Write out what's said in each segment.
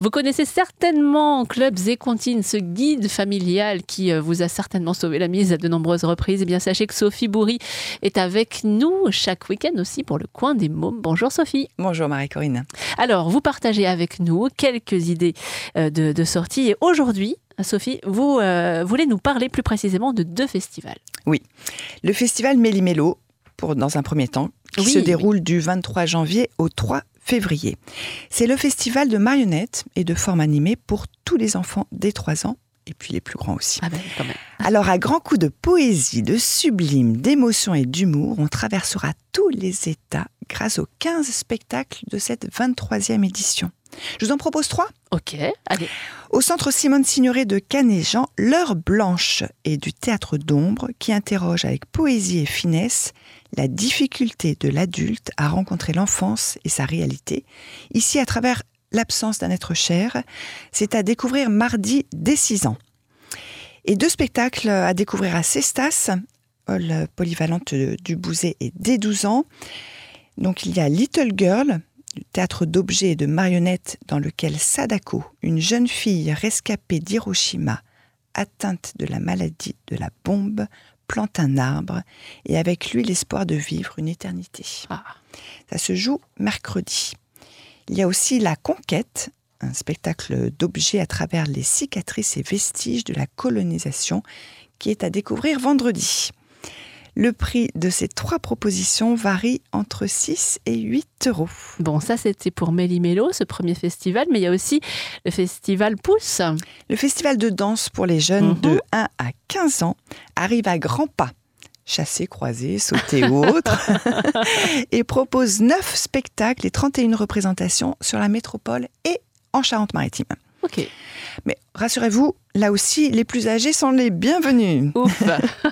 Vous connaissez certainement Clubs et Comptines, ce guide familial qui vous a certainement sauvé la mise à de nombreuses reprises. Eh bien, sachez que Sophie Bourri est avec nous chaque week-end aussi pour le coin des mômes. Bonjour Sophie. Bonjour Marie-Corinne. Alors, vous partagez avec nous quelques idées de sortie. Et aujourd'hui, Sophie, vous voulez nous parler plus précisément de 2 festivals. Oui, le festival Méli-Mélo, dans un premier temps, qui se déroule du 23 janvier au 3 février. C'est le festival de marionnettes et de formes animées pour tous les enfants dès 3 ans, et puis les plus grands aussi. Ah ben, quand même. Alors, à grands coups de poésie, de sublime, d'émotion et d'humour, on traversera tous les états grâce aux 15 spectacles de cette 23e édition. Je vous en propose 3. Ok, allez. Au centre Simone Signoret de Canet-Jean, l'heure blanche est du théâtre d'ombre qui interroge avec poésie et finesse la difficulté de l'adulte à rencontrer l'enfance et sa réalité. Ici, à travers l'absence d'un être cher, c'est à découvrir mardi dès 6 ans. Et 2 spectacles à découvrir à Cestas, hall polyvalente du Bouzet, et dès 12 ans. Donc il y a Little Girl, du théâtre d'objets et de marionnettes dans lequel Sadako, une jeune fille rescapée d'Hiroshima, atteinte de la maladie de la bombe, plante un arbre et avec lui l'espoir de vivre une éternité. Ça se joue mercredi. Il y a aussi La Conquête, un spectacle d'objets à travers les cicatrices et vestiges de la colonisation qui est à découvrir vendredi. Le prix de ces 3 propositions varie entre 6 et 8 euros. Bon, ça c'était pour Méli-Mélo, ce premier festival, mais il y a aussi le festival Pousse. Le festival de danse pour les jeunes de 1 à 15 ans arrive à grands pas, chasser, croiser, sauter ou autre, et propose 9 spectacles et 31 représentations sur la métropole et en Charente-Maritime. Ok. Mais rassurez-vous, là aussi, les plus âgés sont les bienvenus. Ouf.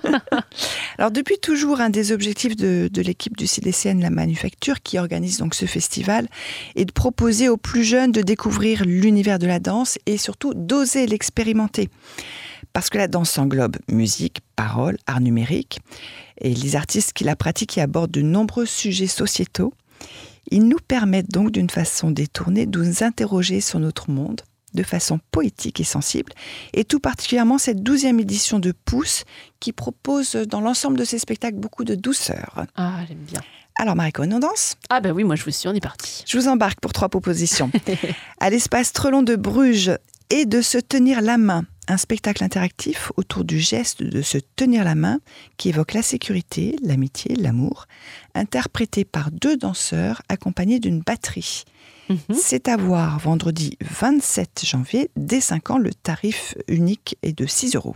Alors, depuis toujours, un des objectifs de l'équipe du CDCN La Manufacture, qui organise donc ce festival, est de proposer aux plus jeunes de découvrir l'univers de la danse et surtout d'oser l'expérimenter. Parce que la danse englobe musique, parole, art numérique, et les artistes qui la pratiquent y abordent de nombreux sujets sociétaux. Ils nous permettent donc d'une façon détournée de nous interroger sur notre monde, de façon poétique et sensible, et tout particulièrement cette 12e édition de Pousse qui propose dans l'ensemble de ses spectacles beaucoup de douceur. Ah, j'aime bien. Alors Marie-Corinne, on danse ? Ah ben oui, moi je vous suis, on est parti. Je vous embarque pour 3 propositions. À l'espace Trelon de Bruges, et de se tenir la main, un spectacle interactif autour du geste de se tenir la main qui évoque la sécurité, l'amitié, l'amour, interprété par 2 danseurs accompagnés d'une batterie. C'est à voir vendredi 27 janvier, dès 5 ans, le tarif unique est de 6 euros.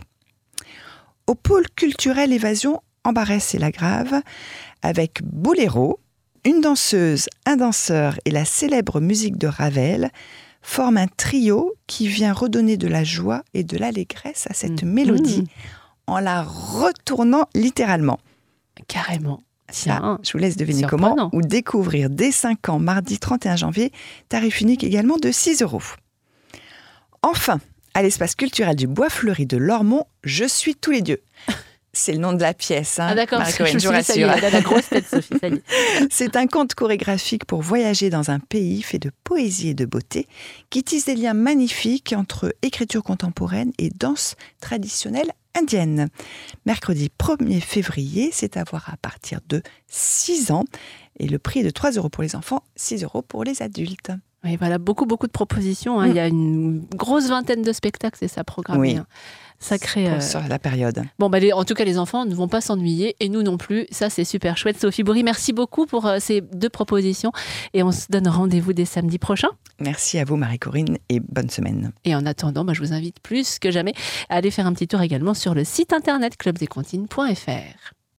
Au pôle culturel Évasion, Embarès et la Grave, avec Boléro, une danseuse, un danseur et la célèbre musique de Ravel, forment un trio qui vient redonner de la joie et de l'allégresse à cette mélodie en la retournant littéralement. Carrément. Tiens, je vous laisse deviner comment, ou découvrir dès 5 ans, mardi 31 janvier, tarif unique également de 6 euros. Enfin, à l'espace culturel du Bois Fleuri de Lormont, Je suis tous les dieux. C'est le nom de la pièce, hein, ah d'accord, Marie-Corinne, je vous rassure. Elle a la grosse tête, Sophie, ça y est. C'est un conte chorégraphique pour voyager dans un pays fait de poésie et de beauté, qui tisse des liens magnifiques entre écriture contemporaine et danse traditionnelle indienne. Mercredi 1er février, c'est à voir à partir de 6 ans, et le prix est de 3 euros pour les enfants, 6 euros pour les adultes. Oui, voilà, beaucoup de propositions. Hein. Il y a une grosse vingtaine de spectacles, c'est ça, programmé. Oui. Hein. Sacré. Sur la période. Bon, en tout cas, les enfants ne vont pas s'ennuyer et nous non plus. Ça, c'est super chouette. Sophie Bourri, merci beaucoup pour ces 2 propositions. Et on se donne rendez-vous dès samedi prochain. Merci à vous, Marie-Corinne, et bonne semaine. Et en attendant, je vous invite plus que jamais à aller faire un petit tour également sur le site internet clubsdescomptines.fr.